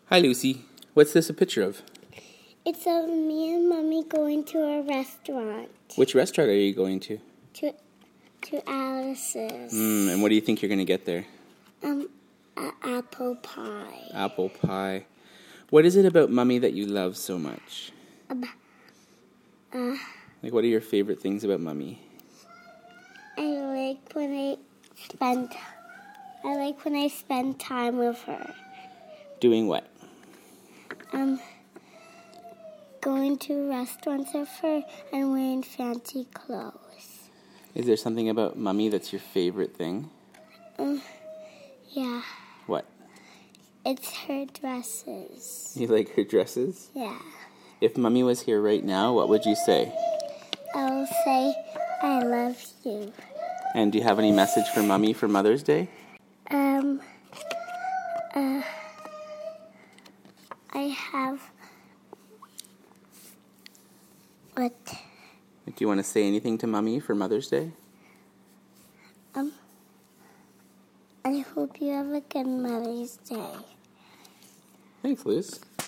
Hi, Lucy. What's this a picture of? It's of me and Mommy going to a restaurant. Which restaurant are you going to? To Alice's. And what do you think you're going to get there? Apple pie. Apple pie. What is it about Mummy that you love so much? Like, what are your favorite things about Mummy? I like when I spend time with her. Doing what? Going to restaurants with her and wearing fancy clothes. Is there something about Mummy that's your favorite thing? Yeah. What? It's her dresses. You like her dresses? Yeah. If Mummy was here right now, what would you say? I'll say, I love you. And do you have any message for Mummy for Mother's Day? I have... What? Do you want to say anything to Mummy for Mother's Day? I hope you have a good Mother's Day. Thanks, Liz.